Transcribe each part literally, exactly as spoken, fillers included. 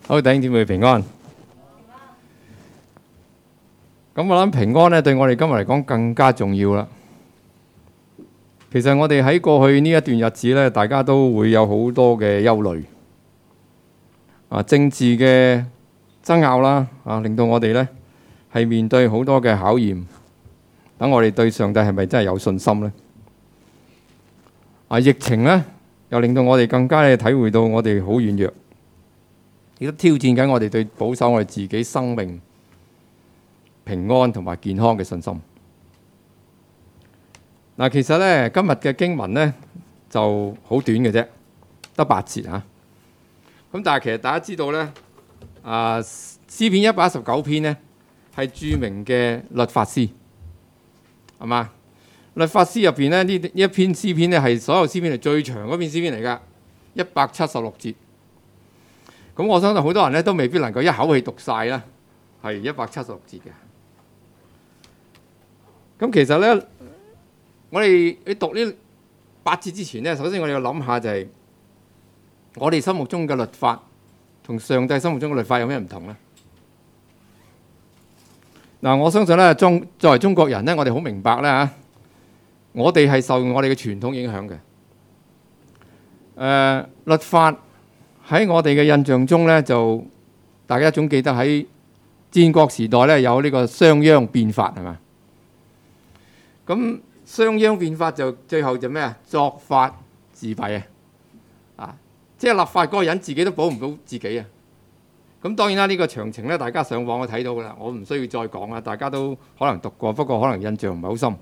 好，弟兄姊妹平安。咁我諗平安咧，對我哋今日嚟講更加重要啦。其實我哋喺過去呢一段日子咧，大家都會有好多嘅憂慮，啊，政治嘅爭拗啦，啊，令到我哋咧係面對好多嘅考驗。等我哋對上帝係咪真係有信心咧？啊，疫情咧又令到我哋更加嘅體會到我哋好軟弱。亦都挑戰緊我哋對保守我哋自己生命平安同埋健康嘅信心。嗱，其實咧今日嘅經文咧就好短嘅啫，得八節嚇。咁但係其實大家知道咧，啊詩篇一百一十九篇咧係著名嘅律法詩，係嘛？律法詩入邊咧呢一篇詩篇咧係所有詩篇係最長嗰篇詩篇嚟㗎，一百七十六節。咁我相信好多人咧都未必能夠一口氣讀晒啦，係一百七十六節嘅。咁其實咧，我哋喺讀呢八節之前咧，首先我哋要諗下就係我哋心目中嘅律法同上帝心目中嘅律法有咩唔同咧？嗱，我相信咧，中作為中國人咧，我哋好明白咧嚇，我哋係受我哋嘅傳統影響嘅。誒、呃，律法。喺我哋嘅印象中咧，就大家總記得喺戰國時代咧有呢個商鞅變法係嘛？咁商鞅變法就最後就咩啊？作法自斃啊！啊，即係立法嗰個人自己都保唔到自己啊！咁當然啦，呢個詳情咧，大家上網去睇到㗎啦，我唔需要再講啦，大家都可能讀過，不過可能印象唔係好深。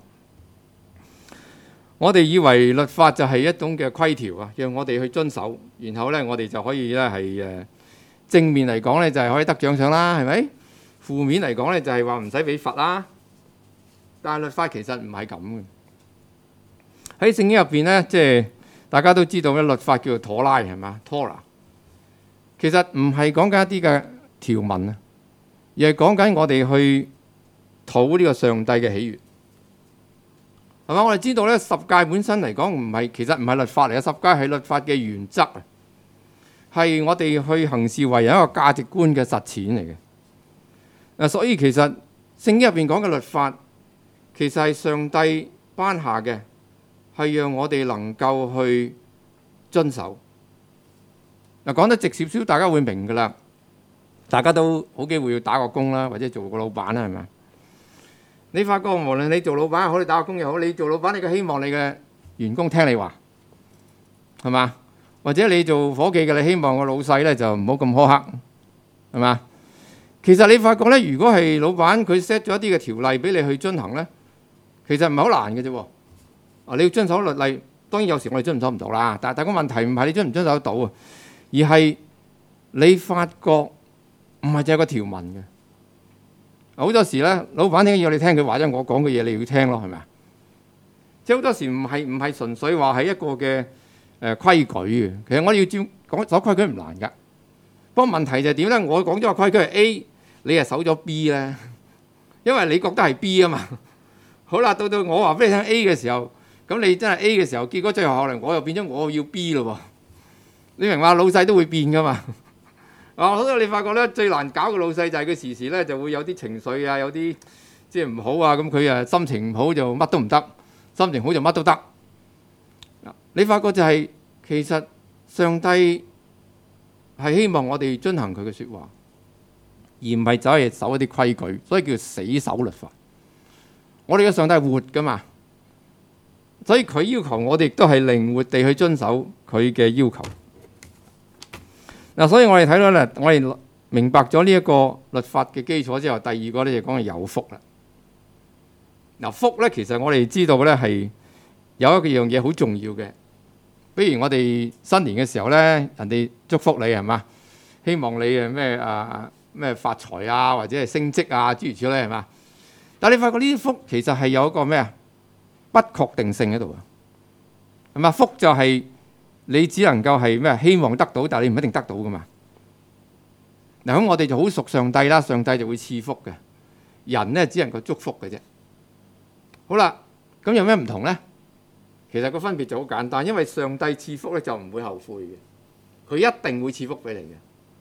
我哋以為律法就係一種嘅規條啊，讓我哋去遵守，然後咧我哋就可以咧係誒正面嚟講咧就係可以得獎賞啦，係咪？負面嚟講咧就係話唔使俾罰啦。但係律法其實唔係咁嘅。喺聖經入邊咧，即係大家都知道咧，律法叫做妥拉係嘛 Torah。其實唔係講緊一啲嘅條文啊，而係講緊我哋去討呢個上帝嘅喜悅。係嘛？我哋知道咧，十誡本身嚟講唔係，其實唔係律法嚟嘅，十誡係律法嘅原則啊，係我哋去行事為人一個價值觀嘅實踐嚟嘅。嗱，所以其實聖經入邊講嘅律法，其實係上帝頒下嘅，係讓我哋能夠去遵守。嗱，講得直接少，大家會明㗎啦。大家都好機會要打個工啦，或者做個老闆啦，係咪？你發覺無論你做老闆又好，你打個工又好，你做老闆你嘅希望你嘅員工聽你話，係嘛？或者你做夥計嘅，你希望個老細咧就唔好咁苛刻，係嘛？其實你發覺咧，如果係老闆佢 set 咗一啲嘅條例俾你去遵行咧，其實唔係好難嘅啫。啊，你要遵守律例，當然有時我哋遵守唔到啦。但係但個問題唔係你遵唔遵守得到啊，而係你發覺唔係就係個條文嘅。好多時咧，老闆聽要你聽佢話啫，我講嘅嘢你要聽咯，係咪啊？即係好多時唔係唔係純粹話係一個嘅誒規矩嘅，其實我哋要照講守規矩唔難㗎。不過問題就係點咧？我講咗個規矩係 A， 你係守咗 B 咧，因為你覺得係 B 啊嘛。好啦，到到我話俾你聽 A 嘅時候，咁你真係 A 嘅時候，結果最後可能我又變咗我要 B 咯喎。你明嘛？老細都會變㗎嘛。啊！好多你發覺咧，最難搞嘅老細就係佢時時咧就會有啲情緒啊，有啲即係唔好啊，咁佢啊心情唔好就乜都唔得，心情好就乜都得。你發覺就係、是、其實上帝係希望我哋遵行佢嘅説話，而唔係走去守一啲規矩，所以叫死守律法。我哋嘅上帝係活㗎嘛，所以佢要求我哋亦都係靈活地去遵守佢嘅要求。嗱，所以我哋睇到咧，我哋明白咗呢一個律法嘅基礎之後，第二個咧就講係有福啦。嗱，福咧其實我哋知道咧係有一樣嘢好重要嘅，比如我哋新年嘅時候咧，人哋祝福你係嘛，希望你誒咩啊咩發財啊，或者係升職啊諸如此類係嘛。但係你發覺呢啲福其實係有一個咩啊不確定性喺度啊，係嘛？福就係、是。你只能夠係咩？希望得到，但係你唔一定得到噶嘛。嗱，咁我哋就好熟上帝啦，上帝就會賜福嘅。人咧只能夠祝福嘅啫。好啦，咁有咩唔同咧？其實個分別就好簡單，因為上帝賜福咧就唔會後悔嘅，佢一定會賜福俾你嘅。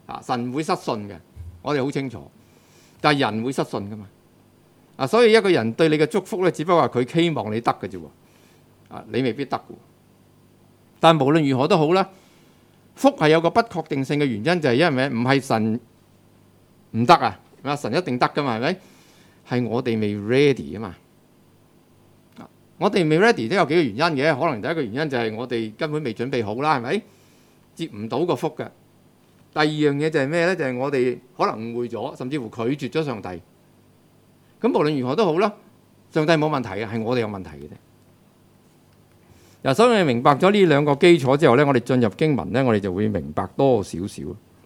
啊，神唔會失信嘅，我哋好清楚。但係人會失信噶嘛？啊，所以一個人對你嘅祝福咧，只不過係佢希望你得嘅啫喎。啊，你未必得嘅。但係無論如何都好啦，福係有個不確定性嘅原因，就係因為唔係神唔得啊，啊神一定得噶嘛，係咪？係我哋未 ready 啊嘛。我哋未 ready 都有幾個原因嘅，可能第一個原因就係我哋根本未準備好啦，係咪？接唔到個福嘅。第二樣嘢就係咩咧？就係、是、我哋可能誤會咗，甚至乎拒絕咗上帝。咁無論如何都好啦，上帝冇問題嘅，係我哋有問題嘅啫。嗱，所以你明白咗呢兩個基礎之後咧，我哋進入經文咧，我哋就會明白多少少。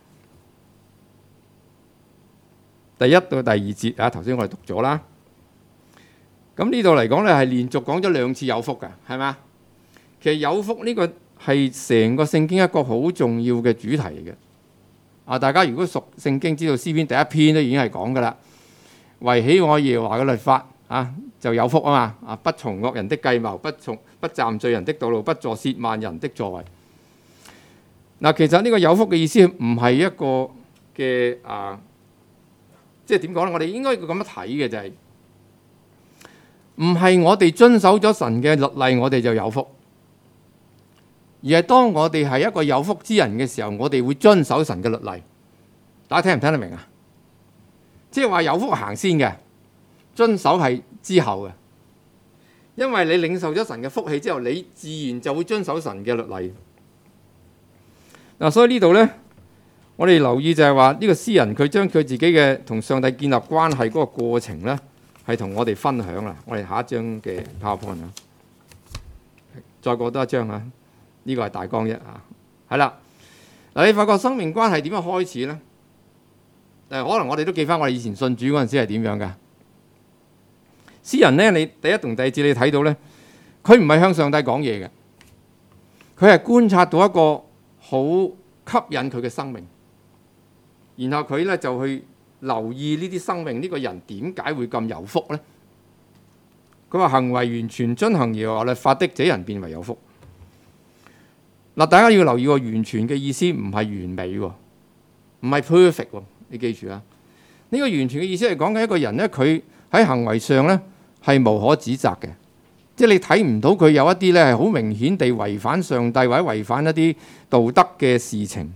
第一到第二節啊，頭先我哋讀咗啦。咁呢度嚟講咧，係連續講咗兩次有福嘅，係咪？其實有福呢個係成個聖經一個好重要嘅主題嚟嘅。啊，大家如果熟聖經，知道詩篇第一篇都已經係講噶啦，惟喜愛耶和華嘅律法啊，就有福啊嘛。啊，不從惡人的計謀，不從不站罪人的道路，不坐褻慢人的座位。嗱，其實呢個有福嘅意思唔係一個嘅啊，即係點講咧？我哋應該咁樣睇嘅就係、是。唔係我哋遵守咗神嘅律例，我哋就有福；而係當我哋係一個有福之人嘅時候，我哋會遵守神嘅律例。大家聽唔聽得明啊？即係話有福行先嘅，遵守係之後嘅。因為你領受咗神嘅福氣之後，你自然就會遵守神嘅律例。嗱，所以呢度呢，我哋留意就係話呢個詩人佢將佢自己嘅同上帝建立關係嗰個過程呢，係同我哋分享啦。我哋下一張嘅 PowerPoint 啊，再過多一張啊。呢個係大綱一啊，係啦。嗱，你發覺生命關係點樣開始呢？誒，可能我哋都記翻我哋以前信主嗰陣時係點樣㗎？詩人呢，你第一同第二節你睇到呢，佢唔係向上帝講嘢嘅，佢係觀察到一個好吸引佢嘅生命，然後佢呢就去留意呢啲生命，呢個人點解會咁有福呢？佢話行為完全遵行耶和華律法的，這人便為有福。嗱，大家要留意喎，完全嘅意思唔係完美喎，唔係 perfect 喎，你記住啊！呢個完全嘅意思係講緊一個人呢，佢喺行為上呢係無可指責嘅，即係你睇唔到佢有一啲呢係好明顯地違反上帝或者違反一啲道德嘅事情。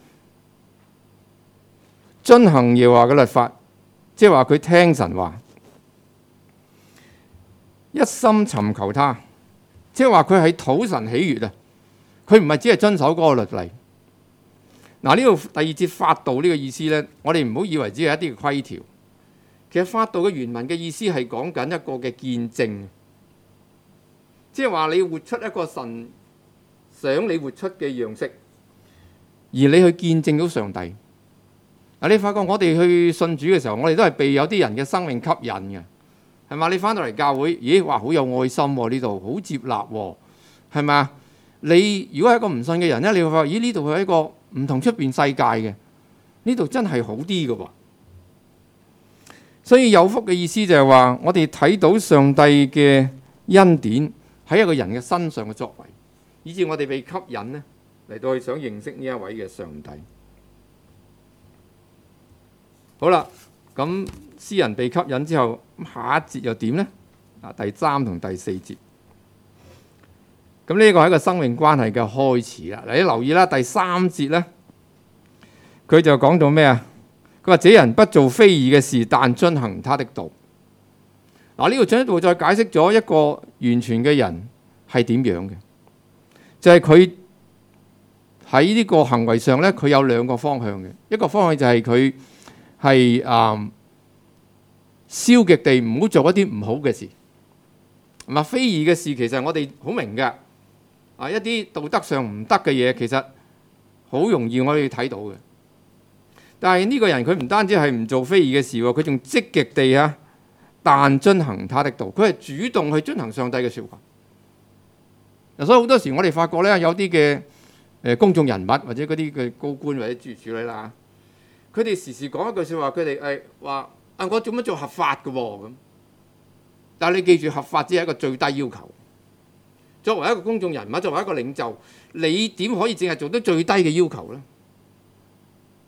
遵行耶和華嘅律法，即係話佢聽神話，一心尋求他，即係話佢係討神喜悅啊！佢唔係只係遵守嗰個律例。嗱，呢度第二節法度呢個意思呢，我哋唔好以為只係一啲嘅規條。其實法度嘅原文嘅意思係講緊一個嘅見證，即係話你活出一個神想你活出嘅樣式，而你去見證到上帝。嗱，你發覺我哋去信主嘅時候，我哋都係被有啲人嘅生命吸引嘅，係嘛？你翻到嚟教會，咦，哇，好有愛心喎，呢度好接納喎，係咪啊？你如果係一個唔信嘅人咧，你會發覺，咦，呢度係一個唔同出邊世界嘅，呢度真係好啲嘅喎。所以有福嘅意思就係話，我哋睇到上帝嘅恩典喺一個人嘅身上嘅作為，以致我哋被吸引咧嚟到去想認識呢一位嘅上帝。好啦，咁詩人被吸引之後，下一節又點呢？啊，第三同第四節，咁呢個係一個生命關係嘅開始啦。你留意啦，第三節呢，佢就講到咩啊？佢話：這人不做非義嘅事，但遵行他的道。嗱，呢度進一步再解釋咗一個完全嘅人係點樣嘅，就係佢喺呢個行為上呢，佢有兩個方向嘅。一個方向就係佢係啊消極地唔好做一啲唔好嘅事。咁啊，非義嘅事其實我哋好明嘅，啊一啲道德上唔得嘅嘢，其實好容易我哋睇到嘅。但係呢個人佢唔單止係唔做非義嘅事喎，佢仲積極地啊，但遵行他的道，佢係主動去遵行上帝嘅説話。嗱，所以好多時我哋發覺咧，有啲嘅誒公眾人物或者嗰啲嘅高官或者諸如此類啦，佢哋時時講一句説話，佢哋誒話啊，我做乜做合法嘅喎咁。但係你記住，合法只係一個最低要求。作為一個公眾人物，作為一個領袖，你點可以淨係做到最低嘅要求咧？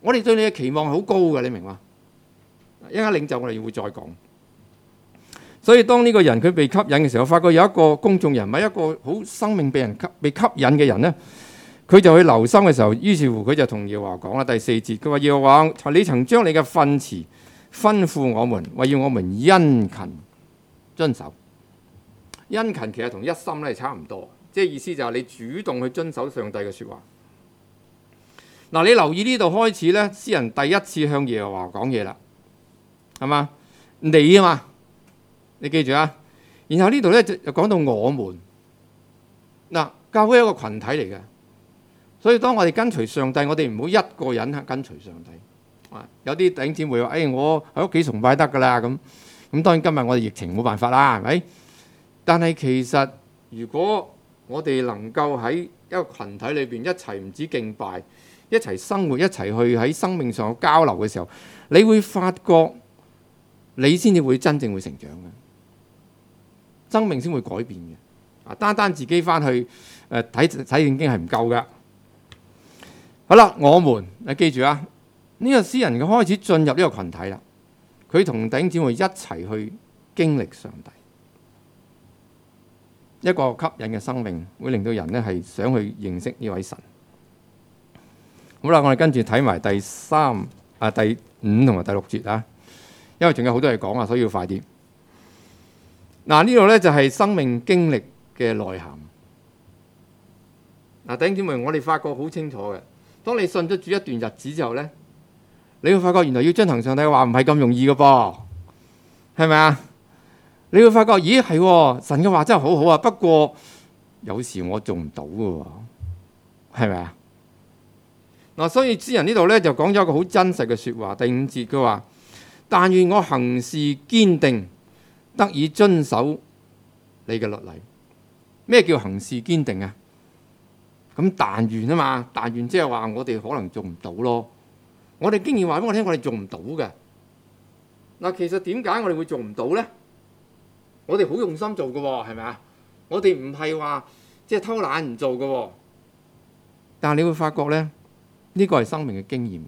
我哋對你嘅期望係好高嘅，你明嘛？一陣領袖我哋會再講。所以當呢個人佢被吸引嘅時候，發覺有一個公眾人物，一個好生命被人吸被吸引嘅人呢，佢就去留心嘅時候，於是乎佢就同耶和華講啦，第四節，佢話耶和華，你曾將你嘅訓詞吩咐我們，為要我們殷勤遵守。殷勤其實同一心咧係差唔多，即係意思就係你主動去遵守上帝嘅説話。嗱，你留意呢度開始咧，詩人第一次向耶和華講嘢啦，係嘛？你啊嘛，你記住啊。然後呢度咧就講到我們。嗱，教會係一個群體嚟嘅，所以當我哋跟隨上帝，我哋唔好一個人跟隨上帝。啊，有啲弟兄姊妹話：誒、哎，我喺屋企崇拜得㗎啦。咁咁當然今日我哋疫情冇辦法啦，係咪？但係其實，如果我哋能夠喺一個群體裏邊一齊唔止敬拜，一齊生活，一齊去喺生命上交流嘅時候，你會發覺你先至會真正會成長嘅，生命先會改變嘅。啊，單單自己翻去誒睇睇聖經係唔夠㗎。好啦，我們你記住啊，呢、這個詩人佢開始進入呢個群體啦，佢同弟兄姊妹一齊去經歷上帝。一個吸引嘅生命會令到人咧係想去認識呢位神。好啦，我哋跟住睇埋第三啊、第五同埋第六節啊，因為仲有好多嘢講啊，所以要快啲。嗱，呢度咧就係生命經歷嘅內涵。嗱，弟兄姊妹，我哋發覺好清楚嘅，當你信咗主一段日子之後咧，你會發覺原來要遵行上帝嘅話唔係咁容易嘅噃，係咪啊？你會發覺，咦係喎，神嘅話真係好好啊，不過有時我做唔到嘅喎，係咪啊？嗱，所以詩人呢度咧就講咗一個好真實嘅説話。第五節佢話：但願我行事堅定，得以遵守你嘅律例。咩叫行事堅定啊？咁但願啊嘛，但願即係話我哋可能做唔到咯。我哋經驗話俾我聽，我哋做唔到嘅。嗱，其實點解我哋會做唔到咧？我哋好用心做嘅喎，係咪啊？我哋唔係話即係偷懶唔做嘅喎。但係你會發覺咧，呢個係生命嘅經驗嚟。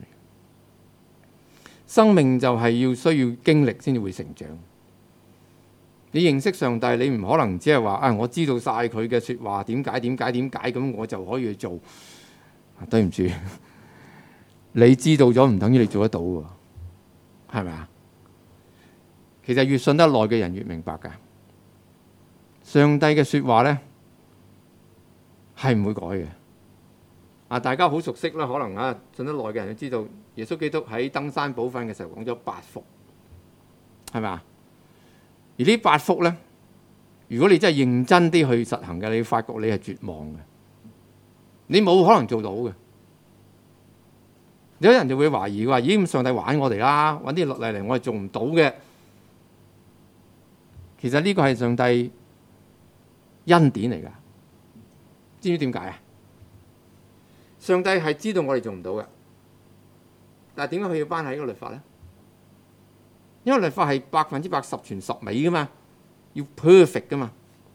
生命就係要需要經歷先至會成長。你認識上帝，你唔可能只係話啊，我知道晒佢嘅説話點解點解點解咁，我就可以去做。對唔住，你知道咗唔等於你做得到喎，係咪啊？其實越信得耐嘅人越明白㗎。上帝嘅説話咧係唔會改嘅。啊，大家好熟悉啦，可能啊信得耐嘅人都知道，耶穌基督喺登山寶訓嘅時候講咗八福，係咪啊？而呢八福咧，如果你真係認真啲去實行嘅，你會發覺你係絕望嘅，你冇可能做到嘅。有人就會懷疑話：咦，咁上帝玩我哋啦，揾啲律例嚟，我哋做唔到嘅。其實呢個係上帝恩典嚟㗎，知唔知點解啊？上帝係知道我哋做唔到嘅，但係點解佢要頒下呢個律法咧？因為律法係百分之百十全十美㗎嘛，要 perfect 㗎嘛。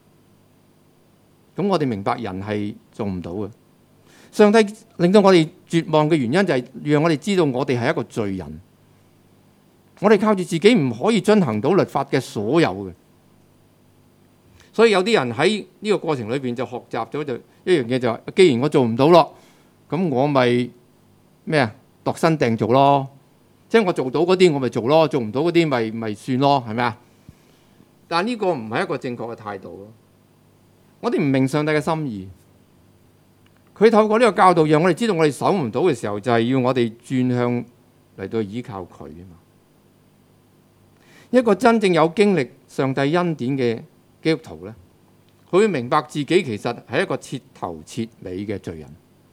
咁我哋明白人係做唔到嘅。上帝令到我哋絕望嘅原因就係讓我哋知道我哋係一個罪人，我哋靠住自己唔可以遵行到律法嘅所有嘅。所以有啲人喺呢個過程裏邊就學習咗就一樣嘢，就話既然我做唔到咯，咁我咪咩啊，度身訂做咯，即係我做到嗰啲我咪做咯，做唔到嗰啲咪咪算咯，係咪啊？但係呢個唔係一個正確嘅態度咯。我哋唔明上帝嘅心意，佢透過呢個教導讓我哋知道我哋守唔到嘅時候，就係要我哋轉向嚟到依靠佢啊嘛。一個真正有經歷上帝恩典嘅基督徒咧，佢會明白自己其實係一個徹頭徹尾嘅罪人。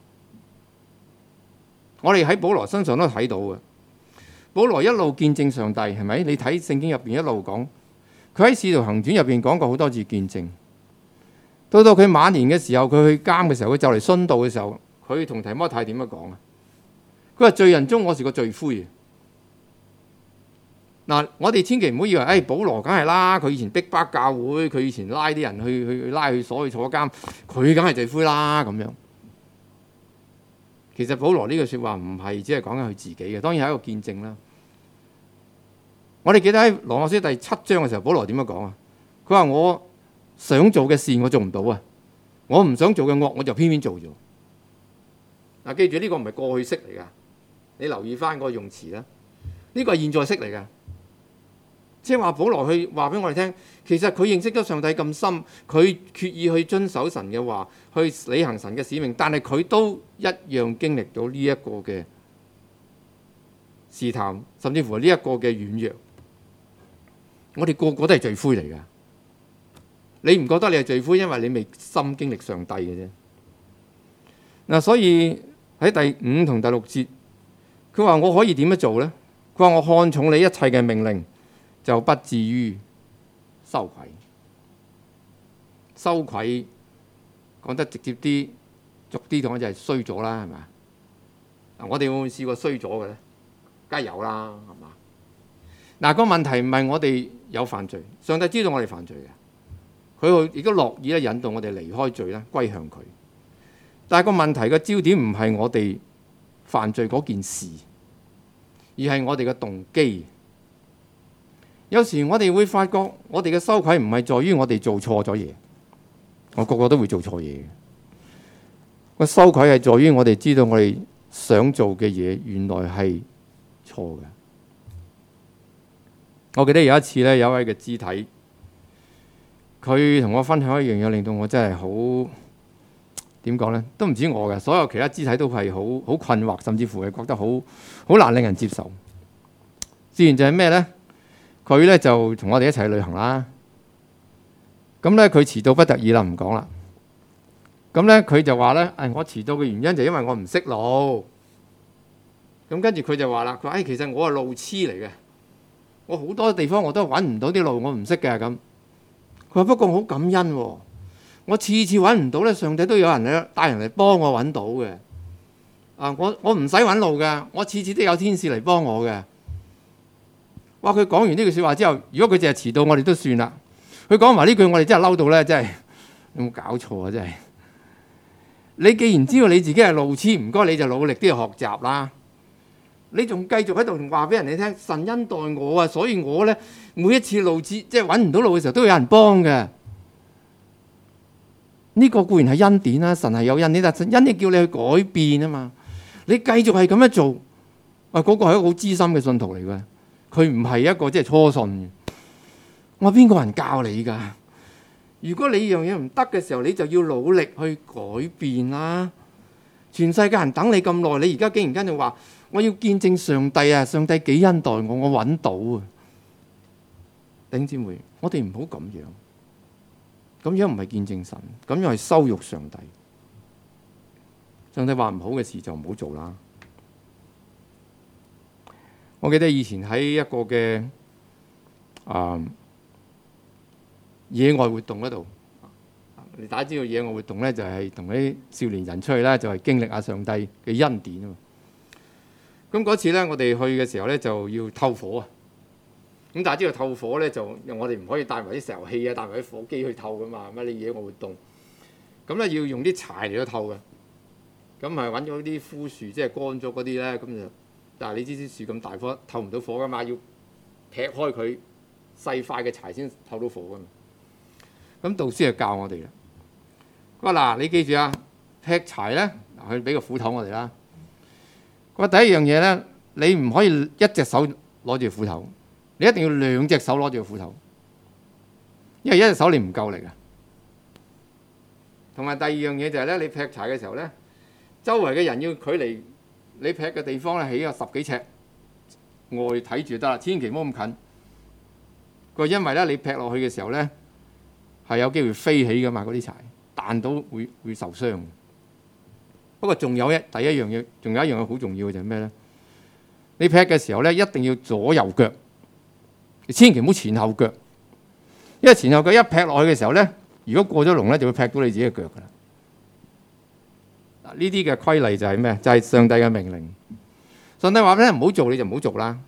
我哋喺保羅身上都睇到嘅，保羅一路見證上帝，係咪？你睇聖經入邊一路講，佢喺使徒行傳入邊講過好多次見證。到到佢晚年嘅時候，佢去監嘅時候，佢就嚟殉道嘅時候，佢同提摩太點樣講啊？佢話罪人中我是個罪魁。嗱，我哋千祈唔好以為，誒、哎，保羅梗係啦，佢以前逼迫教會，佢以前拉啲人去去拉去鎖去坐監，佢梗係罪魁啦咁樣。 其實保羅呢句説話唔係只係講緊佢自己嘅，當然係一個見證啦。我哋記得喺羅馬書第七章嘅時候，保羅點樣講啊？佢話我想做嘅事我做唔到啊，我唔想做嘅惡我就偏偏做咗。嗱，記住呢個唔係過去式嚟㗎，你留意翻個用詞啦。呢個係現在式嚟㗎，即係話保羅去話俾我哋聽，其實佢認識咗上帝咁深，佢決意去遵守神嘅話，去履行神嘅使命，但係佢都一樣經歷到呢一個嘅試探，甚至乎呢一個嘅軟弱。我哋個個都係罪魁嚟㗎，你唔覺得你係罪魁，因為你未深經歷上帝嘅啫。嗱，所以喺第五同第六節，佢話我可以點樣做呢？佢話我看重你一切嘅命令，就不至於羞愧。羞愧講得直接啲、俗啲講就係衰咗啦，係咪？嗱，我哋會唔會試過衰咗嘅咧？梗係有啦，係嘛？嗱，個問題唔係我哋有犯罪，上帝知道我哋犯罪嘅，佢亦都樂意咧引導我哋離開罪咧，歸向佢。但係個問題嘅焦點唔係我哋犯罪嗰件事，而係我哋嘅動機。有時我哋會發覺，我哋嘅羞愧唔係在於我哋做錯咗嘢，我個個都會做錯嘢嘅。個羞愧係在於我哋知道我哋想做嘅嘢原來係錯嘅。我記得有一次咧，有一位嘅肢體，佢同我分享一樣嘢，令到我真係好點講呢？都唔止我嘅，所有其他肢體都係好好困惑，甚至乎係覺得好好難令人接受。自然就係咩呢？佢咧就同我哋一齊去旅行啦。咁咧佢遲到不得已啦，唔講啦。咁咧佢就話咧：誒，我遲到嘅原因就因為我唔識路。咁跟住佢就話啦：佢話誒，其實我係路痴嚟嘅。我好多地方我都揾唔到啲路，我唔識嘅咁。佢話不過我好感恩喎，我次次揾唔到咧，上帝都有人咧帶人嚟幫我揾到嘅。啊，我我唔使揾路嘅，我次次都有天使嚟幫我嘅。哇！佢講完呢句説話之後，如果佢淨係遲到，我哋都算啦。佢講埋呢句，我哋真係嬲到咧，真係有冇搞錯啊！真係，你既然知道你自己係路痴，唔該你就努力啲去學習啦。你仲繼續喺度話俾人哋聽，神恩待我啊，所以我咧每一次路痴即係揾唔到路嘅時候，都有人幫嘅。呢個固然係恩典啦，神係有恩典，但係恩典叫你去改變啊嘛。你繼續係咁樣做，啊嗰個係一個好資深嘅信徒嚟嘅，佢唔係一個即係初信嘅。我話邊個人教你㗎？如果你樣嘢唔得嘅時候，你就要努力去改變啦。全世界人等你咁耐，你而家竟然間就話我要見證上帝啊！上帝幾恩待我，我揾到啊！弟兄姊妹，我哋唔好咁樣，咁樣唔係見證神，咁樣係羞辱上帝。上帝話唔好嘅事就唔好做啦。我記得以前喺一個嘅啊野外活動嗰度，你大家知道野外活動咧就係同啲少年人出去啦，就係經歷下上帝嘅恩典啊嘛。咁嗰次咧，我哋去嘅時候咧就要透火啊。咁大家知道透火咧，就我哋唔可以帶埋啲石油氣啊，帶埋啲火機去透噶嘛。乜你野外活動，咁咧要用啲柴嚟到透嘅。咁係揾咗啲枯樹，即係乾咗嗰啲咧，咁就但係你知啲樹咁大棵，透唔到火噶嘛，要劈開佢細塊嘅柴先透到火噶嘛。咁導師就教我哋啦。佢話嗱，你記住啊，劈柴咧，嗱佢俾個斧頭我哋啦。佢話第一樣嘢咧，你唔可以一隻手攞住斧頭，你一定要兩隻手攞住個斧頭，因為一隻手你唔夠力啊。同埋第二樣嘢就係咧，你劈柴嘅時候咧，周圍嘅人要距離你劈嘅地方咧起個十幾尺外睇住得啦，千祈唔好咁近。佢話因為咧你劈落去嘅時候咧係有機會飛起噶嘛，嗰啲柴彈到會會受傷。不過仲有一第一樣嘢，仲有一樣嘢好重要嘅就係咩咧？你劈嘅時候咧一定要左右腳，你千祈唔好前後腳，因為前後腳一劈落去嘅時候咧，如果過咗龍咧就會劈到你自己嘅腳噶啦。嗱，呢啲嘅規例就係咩？就係上帝嘅命令。上帝話咧唔好做你就唔好做啦。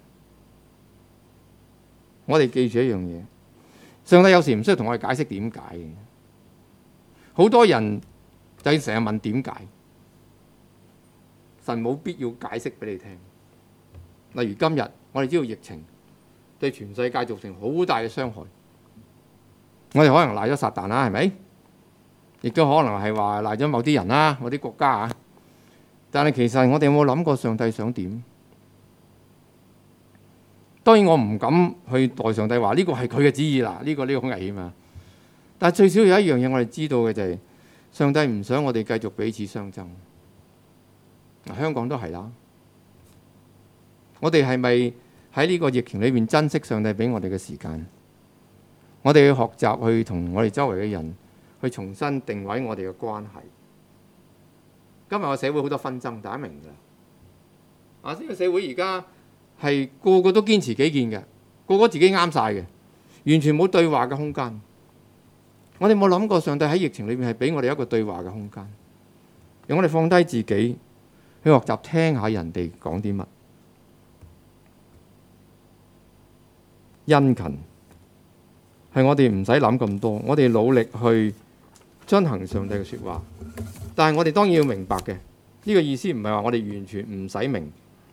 我哋記住一樣嘢，上帝有時唔需要同我哋解釋點解嘅。好多人就成日問點解。 神冇必要解釋俾你聽。例如今日我哋知道疫情對全世界造成好大嘅傷害，我哋可能賴咗撒旦啦，係咪？亦都可能係話賴咗某啲人啦、某啲國家啊。但係其實我哋有冇諗過上帝想點？當然我唔敢去代上帝話呢個係佢嘅旨意啦，呢個呢個好危險啊！但係最少有一樣嘢我哋知道嘅就係上帝唔想我哋繼續彼此相爭。香港都係啦，我哋係咪喺呢個疫情裏面珍惜上帝俾我哋嘅時間？我哋要學習去同我哋周圍嘅人去重新定位我哋嘅關係。今日個社會好多紛爭，大家明㗎。啊，呢個社會而家係個個都堅持己見嘅，個個自己啱晒嘅，完全冇對話嘅空間。我哋冇諗過上帝喺疫情裏面係俾我哋一個對話嘅空間，讓我哋放低自己去學習聽下人哋講啲乜。殷勤係我哋唔使諗咁多，我哋努力去遵行上帝嘅説話。但係我哋當然要明白嘅，呢個意思唔係話我哋完全唔使明。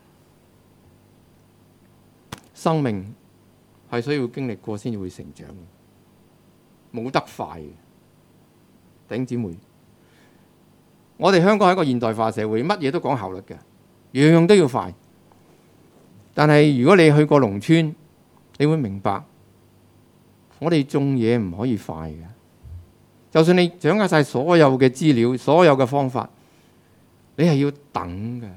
生命係需要經歷過先至會成長，冇得快嘅。弟兄姊妹，我哋香港係一個現代化社會，乜嘢都講效率嘅，樣樣都要快。但係如果你去過農村，你會明白，我哋種嘢唔可以快嘅。就算你掌握晒所有嘅資料、所有嘅方法，你係要等嘅。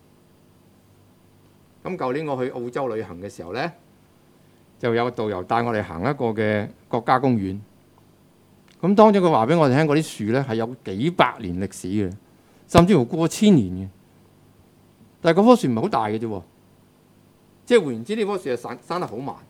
咁舊年我去澳洲旅行嘅時候呢，就有個導遊帶我哋行一個嘅國家公園。咁當中佢話俾我哋聽，嗰啲樹呢係有幾百年歷史嘅，甚至乎過千年嘅。但係嗰棵樹唔係好大嘅啫，即係換言之，呢棵樹係生生得好慢。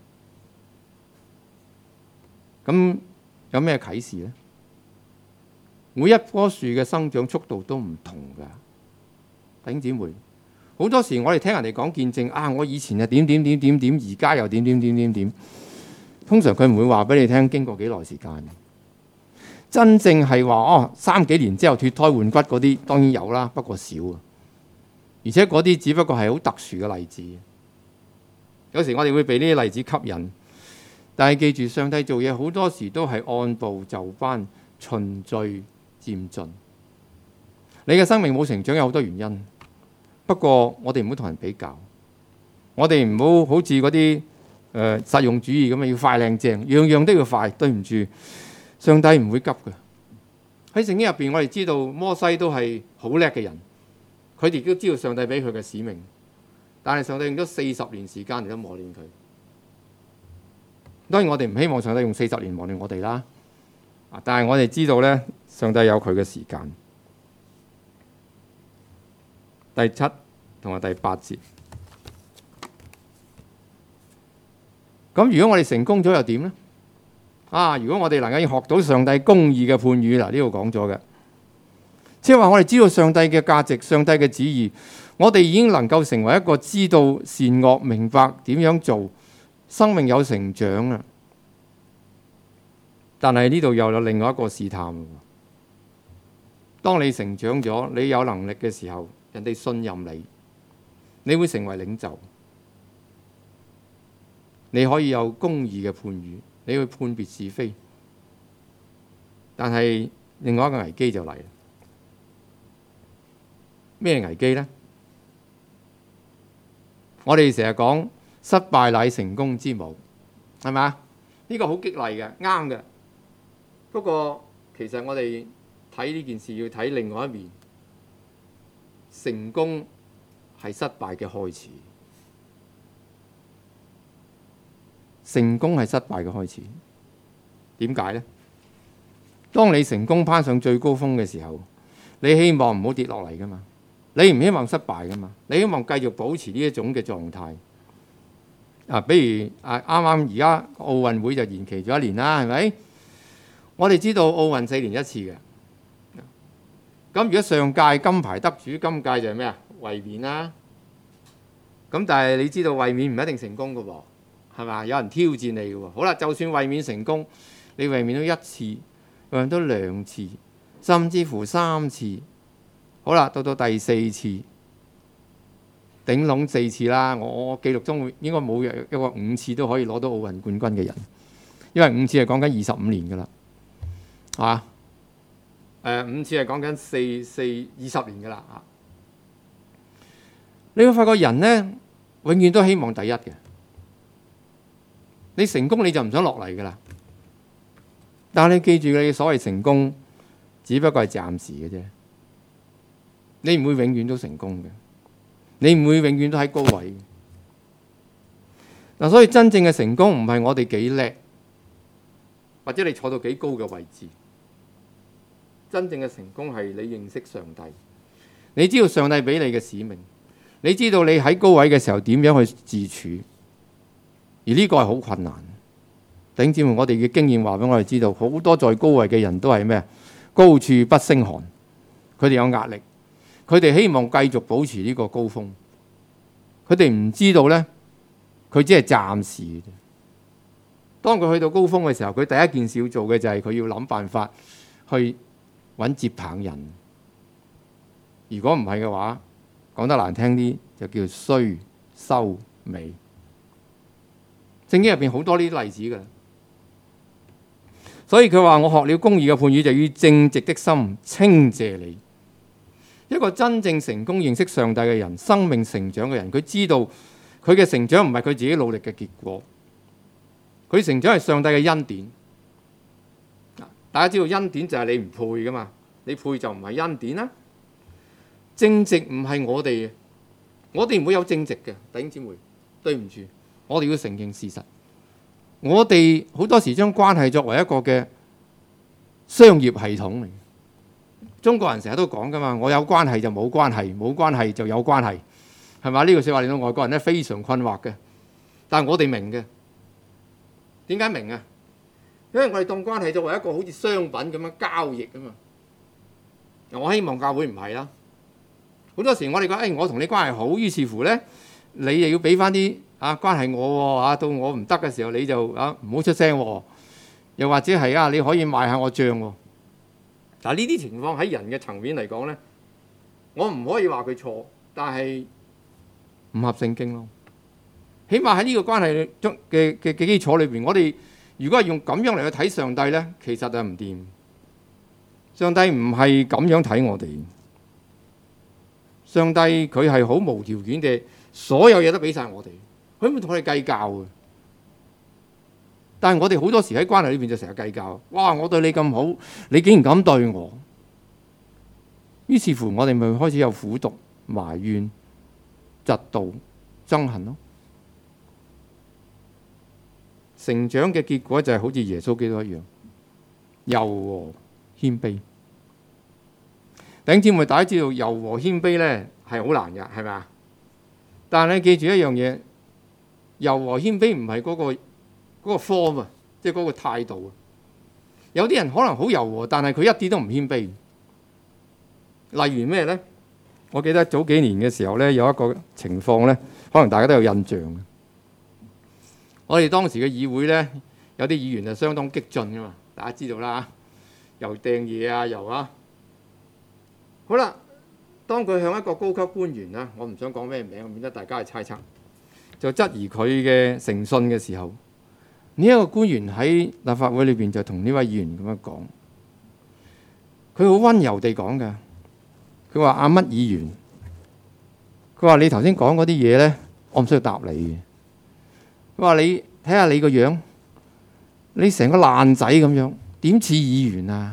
咁有咩啟示呢？每一棵樹嘅生長速度都唔同㗎，弟兄姊妹。好多時我哋聽人哋講見證啊，我以前係點點點點點，而家又點點點點點。通常佢唔會話俾你聽經過幾耐時間。真正係話哦，三幾年之後脫胎換骨嗰啲，當然有啦，不過少啊。而且嗰啲只不過係好特殊嘅例子。有時我哋會被呢啲例子吸引，但係記住，上帝做嘢好多時都係按部就班、循序漸進。你嘅生命冇成長有好多原因。不過我哋唔好同人比較，我哋唔好好似嗰啲誒實用主義咁啊，要快靚正，樣樣都要快。對唔住，上帝唔會急嘅。喺聖經入邊，我哋知道摩西都係好叻嘅人，佢哋都知道上帝俾佢嘅使命，但係上帝用咗四十年時間嚟到磨練佢。當然我哋唔希望上帝用四十年磨練我哋啦，但係我哋知道咧，上帝有佢嘅時間。第七同埋第八節，咁如果我哋成功咗又點呢？啊！如果我哋能夠學到上帝公義嘅判語，嗱，呢度講咗嘅，即係話我哋知道上帝嘅價值、上帝嘅旨意，我哋已經能夠成為一個知道善惡、明白點樣做，生命有成長啦。但係呢度又有另外一個試探。當你成長咗，你有能力嘅時候，人哋信任你，你會成為領袖，你可以有公義嘅判語，你去判別是非。但係另外一個危機就嚟啦。咩危機呢？我哋成日講失敗乃成功之母，係咪啊？呢個好激勵嘅，啱嘅。不過其實我哋睇呢件事要睇另外一面。成功係失敗嘅開始，成功係失敗嘅開始。點解呢？當你成功攀上最高峰嘅時候，你希望唔好跌落嚟噶嘛？你唔希望失敗噶嘛？你希望繼續保持呢一種嘅狀態。啊，比如啊，啱啱而家奧運會就延期咗一年啦，係咪？我哋知道奧運四年一次嘅。咁如果上屆金牌得主，今屆就係咩啊？衛冕啦。咁但係你知道衛冕唔一定成功嘅喎，係嘛？有人挑戰你嘅喎。好啦，就算衛冕成功，你衛冕到一次，衛冕到兩次，甚至乎三次。好啦，到到第四次， 頂籠四次啦。我我記錄中應該冇一個五次都可以攞到奧運冠軍嘅人，因為五次係講緊二十五年噶啦，啊，誒五次係講緊四四二十年噶啦啊。你會發覺人呢，永遠都希望第一嘅。你成功你就唔想落嚟噶啦，但係你記住你所謂成功，只不過係暫時嘅啫。你唔會永遠都成功嘅，你唔會永遠都喺高位嘅。嗱，所以真正嘅成功唔係我哋幾叻，或者你坐到幾高嘅位置。真正嘅成功係你認識上帝，你知道上帝俾你嘅使命，你知道你喺高位嘅時候點樣去自處。而呢個係好困難。弟兄姊妹，我哋嘅經驗話俾我哋知道，好多在高位嘅人都係咩？高處不勝寒，佢哋有壓力，佢哋希望繼續保持呢個高峰。佢哋唔知道呢，佢只係暫時嘅啫。當佢去到高峰嘅時候，佢第一件事要做嘅就係佢要諗辦法去揾接棒人。如果唔係嘅話，講得難聽啲，就叫衰收尾。聖經入邊好多呢啲例子㗎，所以佢話：我學了公義嘅判語，就以正直的心稱謝你。一個真正成功認識上帝嘅人，生命成長嘅人，佢知道佢嘅成長唔係佢自己努力嘅結果，佢成長係上帝嘅恩典。大家知道恩典就係你唔配㗎嘛，你配就唔係恩典啦。正直唔係我哋，我哋唔會有正直嘅，弟兄姊妹，對唔住。我哋要承認事實，我哋好多時將關係作為一個嘅商業系統嚟。中國人成日都講㗎嘛，我有關係就冇關係，冇關係就有關係，係嘛？呢句説話令到外國人咧非常困惑嘅。但係我哋明嘅，點解明啊？因為我哋當關係作為一個好似商品咁樣交易啊嘛。我希望教會唔係啦。好多時我哋講，誒、哎，我同你關係好，於是乎咧，你又要俾翻啲。啊，關係我喎，啊，到我唔得嘅時候你就啊唔好出聲喎，又或者係啊你可以賣下我帳喎。但係呢啲情況喺人嘅層面嚟講咧，我唔可以話佢錯，但係唔合聖經咯。起碼喺呢個關係中嘅嘅嘅基礎裏邊，我哋如果係用咁樣嚟去睇上帝咧，其實就唔掂。上帝唔係咁樣睇我哋，上帝佢係好無條件嘅，所有嘢都俾晒我哋。佢唔會同我哋計較嘅，但係我哋好多時喺關係裏邊就成日計較。哇！我對你咁好，你竟然咁對我，於是乎我哋咪開始有苦毒、埋怨、嫉妒、憎恨咯。成長嘅結果就係好似耶穌基督一樣，柔和謙卑。弟兄姊妹，大家知道柔和謙卑咧係好難嘅，係咪啊？但係你記住一樣嘢。柔和謙卑唔係嗰個嗰個 form 啊，即係嗰個態度啊。有啲人可能好柔和，但係佢一啲都唔謙卑。例如咩咧？我記得早幾年嘅時候咧，有一個情況咧，可能大家都有印象嘅。我哋當時嘅議會咧，有啲議員就相當激進噶嘛，大家知道啦，又掟嘢啊，又啊。好啦，當佢向一個高級官員啦，我唔想講咩名，免得大家去猜測。就質疑佢嘅誠信嘅時候，呢一個官員喺立法會裏邊就同呢位議員咁樣講，佢好溫柔地講㗎。佢話：阿乜議員，佢話你頭先講嗰啲嘢咧，我唔需要答你嘅。佢話你睇下你個樣，你成個爛仔咁樣，點似議員啊？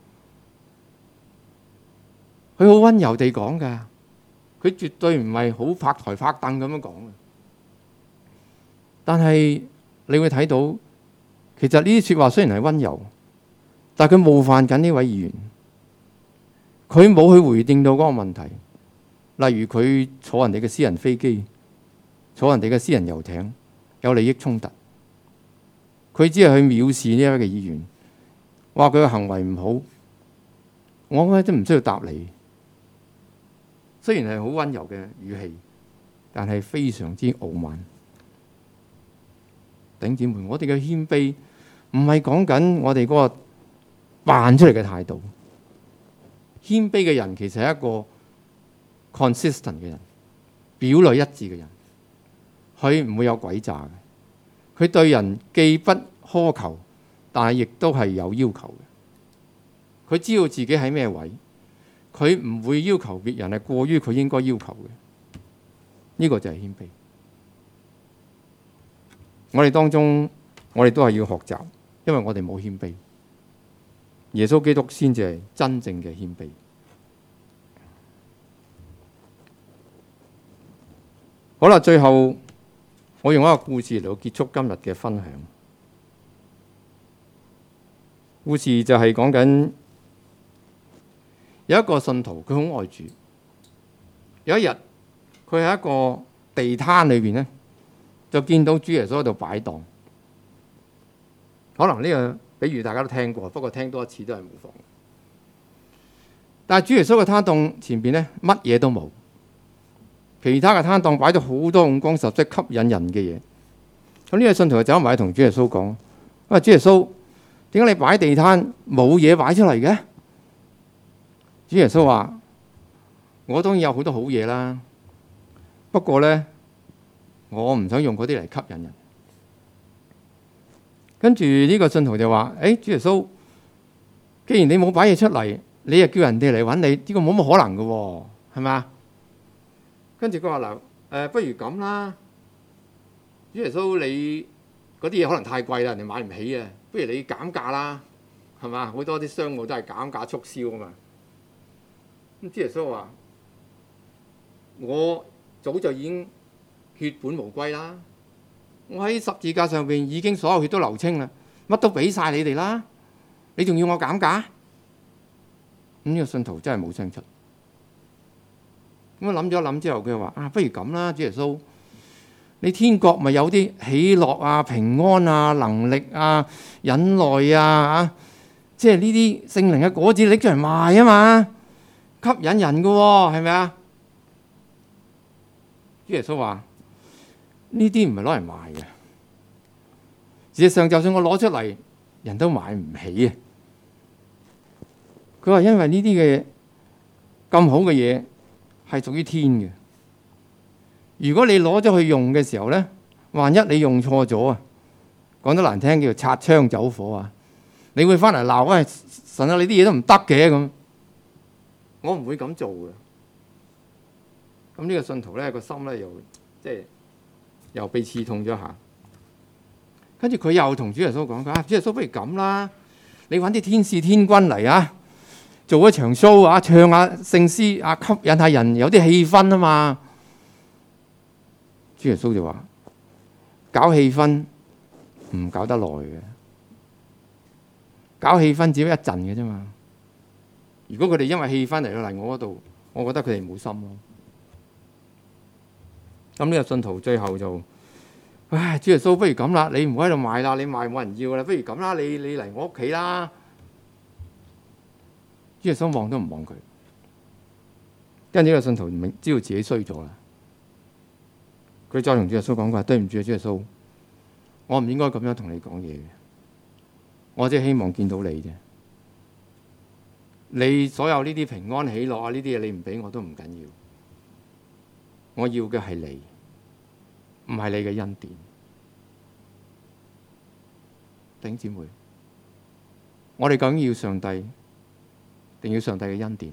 佢好溫柔地講㗎，佢絕對唔係好拍台拍凳咁樣講嘅。但係你會睇到，其實呢啲説話雖然係溫柔，但係佢冒犯緊呢位議員。佢冇去回應到嗰個問題，例如佢坐人哋嘅私人飛機，坐人哋嘅私人遊艇，有利益衝突。佢只係去藐視呢一位嘅議員，話佢嘅行為唔好。我覺得都唔需要答你。雖然係好溫柔嘅語氣，但係非常之傲慢。弟兄姊妹，我哋嘅謙卑唔係講緊我哋嗰個扮出嚟嘅態度。謙卑嘅人其實係一個 consistent 嘅人， 表裏一致嘅人，佢唔會有詭詐嘅。佢對人既不苛求，但係亦都係有要求嘅。佢知道自己喺咩位，佢唔會要求別人係過於佢應該要求嘅。呢個就係謙卑。我哋當中，我哋都係要學習，因為我哋冇謙卑。耶穌基督先至係真正嘅謙卑。好啦，最後我用一個故事嚟到結束今日嘅分享。故事就係講緊有一個信徒，佢好愛主。有一日，佢喺一個地攤裏邊咧，就見到主耶穌喺度擺檔。可能呢個比喻大家都聽過，不過聽多一次都係冇妨。但係主耶穌嘅攤檔前邊咧，乜嘢都冇。其他嘅攤檔擺咗好多五光十色、吸引人嘅嘢。咁呢個信徒就走埋去同主耶穌講：喂，主耶穌，點解你擺地攤冇嘢擺出嚟嘅？主耶穌話：我當然有好多好嘢啦，不過咧，我唔想用嗰啲嚟吸引人。跟住呢個信徒就話：誒，主耶穌，既然你冇擺嘢出嚟，你又叫人哋嚟揾你，呢個冇乜可能嘅喎，係咪？跟住佢話：嗱，誒，不如咁啦，主耶穌，你嗰啲嘢可能太貴啦，人哋買唔起啊，不如你減價啦，係嘛？好多啲商務都係減價促銷啊嘛。咁主耶穌話：我早就已經血本無歸啦，我喺十字架上邊已經所有血都流清啦，乜都俾晒你哋啦，你仲要我減價？咁呢個信徒真係冇聲出。咁我諗咗諗之後，佢話：啊，不如咁啦，主耶穌，你天國咪有啲喜樂啊、平安啊、能力啊、忍耐啊，啊，即係呢啲聖靈嘅果子拎出嚟賣啊嘛，吸引人㗎喎，係咪啊？主耶穌話：呢啲唔係攞嚟賣嘅，事實上就算我攞出嚟，人都買唔起啊！佢話因為呢啲嘅咁好嘅嘢係屬於天嘅，如果你攞咗去用嘅時候咧，萬一你用錯咗啊，講得難聽叫做擦槍走火啊，你會翻嚟鬧，喂，神啊，你啲嘢都唔得嘅咁，我唔會咁做嘅。咁呢個信徒咧個心咧又即係又被刺痛咗下，跟住佢又同主耶穌講：佢啊，主耶穌不如咁啦，你揾啲天使天軍嚟啊，做一場 show 啊，唱下聖詩啊，吸引下人，有啲氣氛啊嘛。主耶穌就話：搞氣氛唔搞得耐嘅，搞氣氛只係一陣嘅啫嘛。如果佢哋因為氣氛嚟到嚟我嗰度，我覺得佢哋冇心咯。咁呢個信徒最後就，唉，主耶穌不如咁啦，你唔好喺度賣啦，你賣冇人要啦，不如咁啦，你你嚟我屋企啦。主耶穌望都唔望佢，跟住呢個信徒明知道自己衰咗啦，佢再同主耶穌講：佢話對唔住啊，主耶穌，我唔應該咁樣同你講嘢嘅，我只係希望見到你啫。你所有呢啲平安喜樂啊，呢啲嘢你唔俾我都唔緊要。我要嘅係你，唔係你嘅恩典。弟兄姊妹，我哋究竟要上帝定要上帝嘅恩典？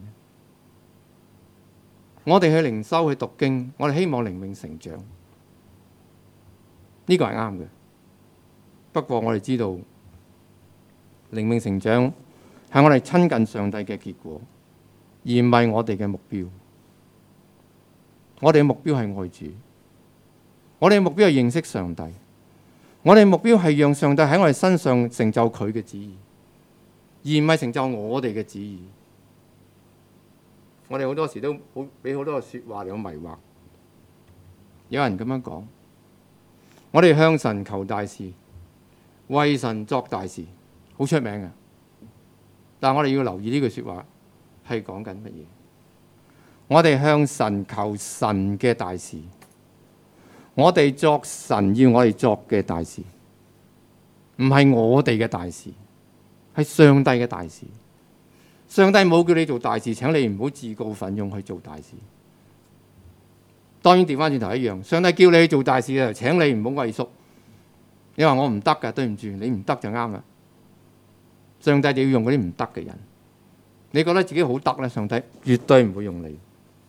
我哋去靈修去讀經，我哋希望靈命成長，呢個係啱嘅。不過我哋知道靈命成長係我哋親近上帝嘅結果，而唔係我哋嘅目標。我哋嘅目標係愛主，我哋嘅目標係認識上帝，我哋嘅目標係讓上帝喺我哋身上成就佢嘅旨意，而唔係成就我哋嘅旨意。我哋好多時都好俾好多嘅說話嚟到迷惑。有人咁樣講：我哋向神求大事，為神作大事，好出名嘅。但係我哋要留意呢句說話係講緊乜嘢？我哋向神求神嘅大事，我哋作神要我哋作嘅大事，唔係我哋嘅大事，係上帝嘅大事。上帝冇叫你做大事，請你唔好自告奮勇去做大事。 當然調翻轉頭一樣，上帝叫你去做大事嘅時候，請你唔好畏縮。你話我唔得㗎，對唔住，你唔得就啱啦。上帝就要用嗰啲唔得嘅人。你覺得自己好得咧，上帝絕對唔會用你。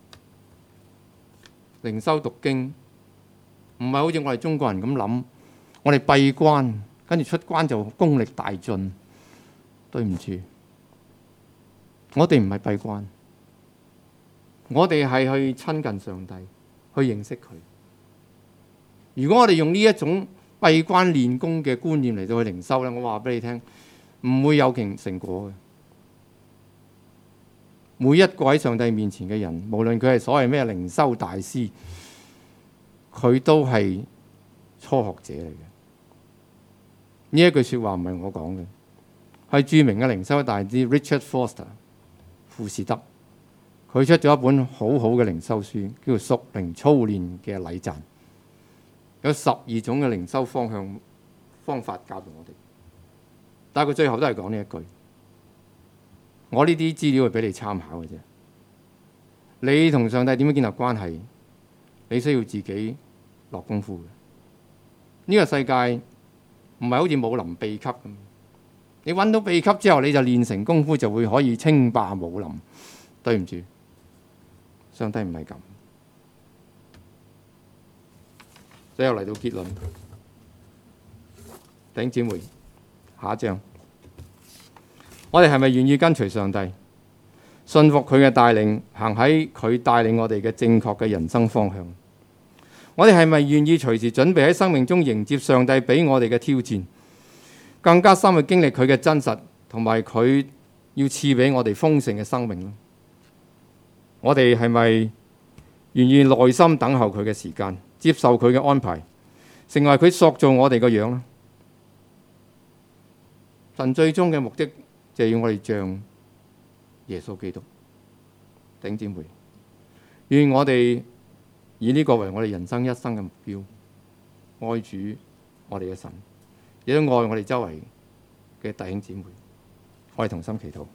靈修讀經唔係好似我哋中國人咁諗，我哋閉關跟住出關就功力大進。對唔住，我哋唔係閉關，我哋係去親近上帝，去認識佢。如果我哋用呢一種閉關練功嘅觀念嚟到去靈修咧，我話俾你聽，唔會有成成果嘅。每一個喺上帝面前嘅人，無論佢係所謂咩靈修大師，佢都係初學者嚟嘅。呢一句説話唔係我講嘅，係著名嘅靈修大師 Richard Foster 富士德，佢出咗一本好好嘅靈修書，叫做《屬靈操練嘅禮讚》，有十二種嘅靈修方向方法教導我哋。但係佢最後都係講呢一句。我呢啲資料係俾你參考嘅啫。你同上帝點樣建立關係？你需要自己落功夫嘅。呢個世界唔係好似武林秘笈咁，你揾到秘笈之後，你就練成功夫，就會可以稱霸武林。對唔住，上帝唔係咁。最後嚟到結論，弟兄姊妹，下一章。我哋係咪願意跟隨上帝，信服佢嘅帶領，行喺佢帶領我哋嘅正確嘅人生方向？我哋係咪願意隨時準備喺生命中迎接上帝俾我哋嘅挑戰，更加深去經歷佢嘅真實，同埋佢要賜俾我哋豐盛嘅生命呢？我哋係咪願意耐心等候佢嘅時間，接受佢嘅安排，成為佢塑造我哋個樣呢？神最終嘅目的，就係要我哋像耶穌基督。弟兄姊妹，願我哋以呢個為我哋人生一生嘅目標，愛主我哋嘅神，亦都愛我哋周圍嘅弟兄姊妹。我哋同心祈禱。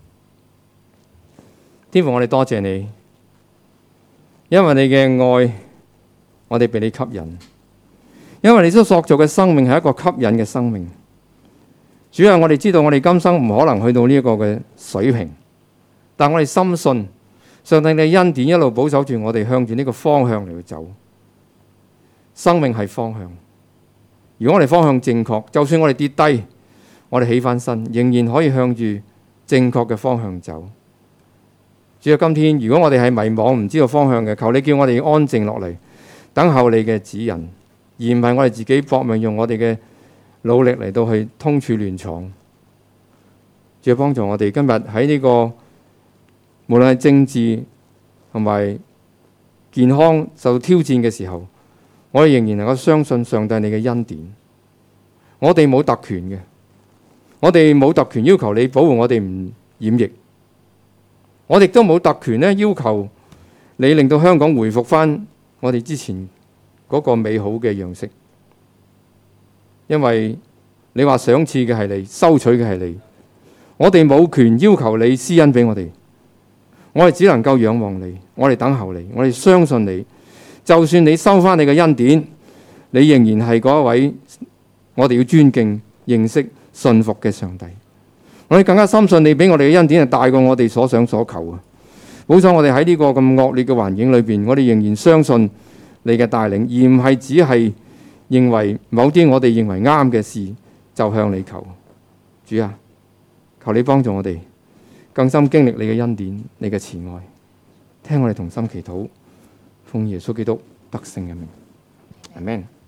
天父，我哋多謝你，因為你嘅愛，我哋被你吸引，因為你所塑造嘅生命係一個吸引嘅生命。主啊，我哋知道我哋今生唔可能去到呢一個嘅水平，但我哋深信上帝嘅恩典一路保守住我哋向住呢個方向嚟去走。生命係方向，如果我哋方向正確，就算我哋跌低，我哋起翻身，仍然可以向住正確嘅方向走。主啊，今天如果我哋係迷惘唔知道方向嘅，求你叫我哋安靜落嚟，等候你嘅指引，而唔係我哋自己搏命用我哋嘅努力嚟到去通處亂闖。主啊，幫助我哋今日喺呢個無論係政治同埋健康受到挑戰嘅時候，我哋仍然能夠相信上帝你嘅恩典。我哋冇特權嘅，我哋冇特權要求你保護我哋唔染疫，我哋都冇特權咧要求你令到香港回復翻我哋之前嗰個美好嘅樣式。因為你話賞賜嘅係你，收取嘅係你，我哋冇權要求你施恩俾我哋，我哋只能夠仰望你，我哋等候你，我哋相信你。就算你收翻你嘅恩典，你仍然係嗰一位我哋要尊敬、認識、信服嘅上帝。我哋更加深信你俾我哋嘅恩典係大過我哋所想所求啊！好彩我哋喺呢個咁惡劣嘅環境裏邊，我哋仍然相信你嘅帶領，而唔係只係認為某啲我哋認為啱嘅事就向你求。主啊，求你幫助我哋更深經歷你嘅恩典、你嘅慈愛。聽我哋同心祈禱，奉耶穌基督得勝嘅名，阿們。